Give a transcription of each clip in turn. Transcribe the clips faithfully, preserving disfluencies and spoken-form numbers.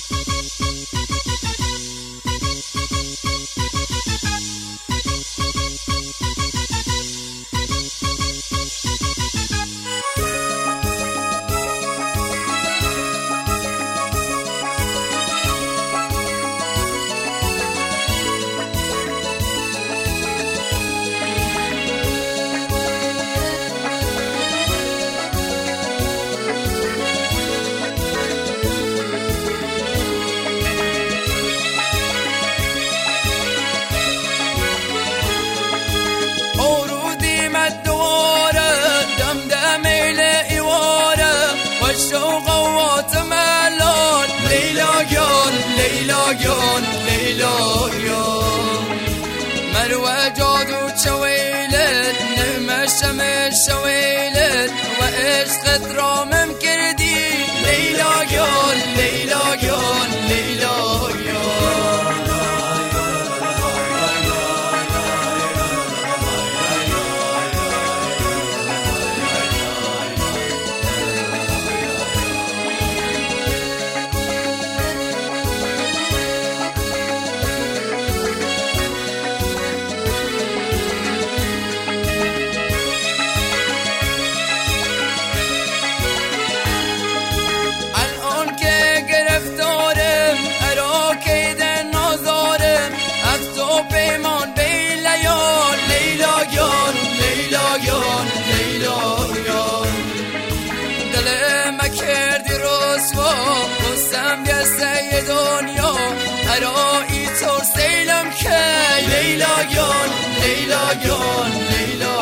جان ليلى جان مروى جادو شويلت نما الشمس شويلت وعشقت رامم كردي ليلى جان ليلى جان ليلى جان قسم يا سيد دنيا هرائي تور سيلم كي ليلى جان ليلى جان ليلى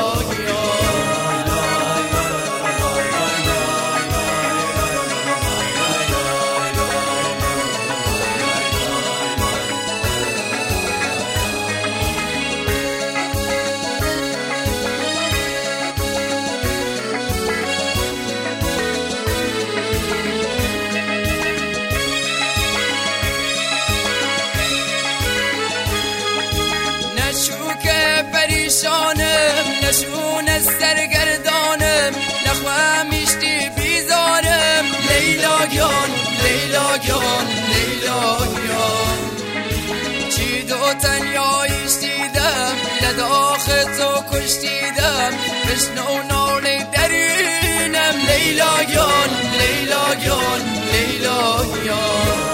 پریشانم نشون سرگردانم نخواه میشتی بیزارم لیلا جان لیلا جان لیلا جان چی دو تنیاییش دیدم لداخ تو کش دیدم بشنو ناله درینم لیلا جان لیلا جان لیلا جان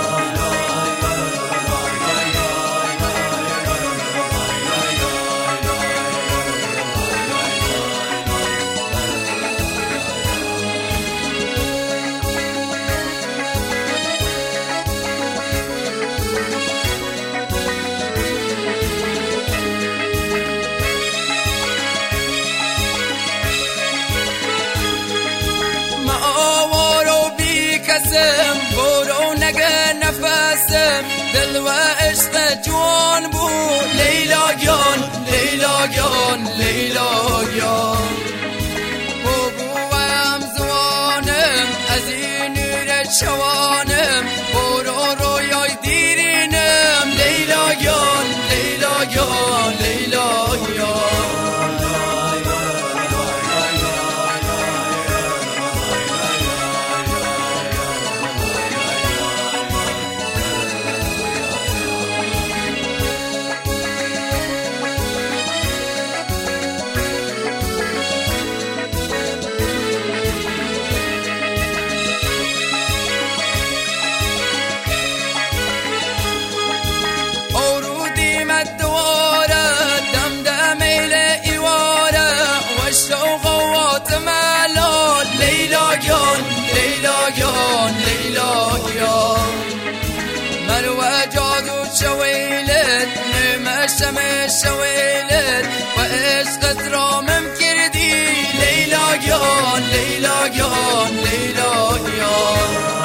برو نگه نفسم دل و عشق جوان بود لیلا جان لیلا جان لیلا جان بابوام زوانم از این نور شوانم برو رویای دیرینم لیلا جان لیلا جان لیلا جان مروى جادو شويلت نما الشمس شويلت وعشقت رامم كردي ليلى جان ليلى جان ليلى جان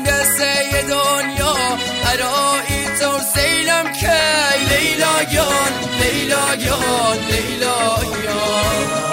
مهندسه دنیا هرایی تو سیلم کی لیلا جان لیلا جان لیلا جان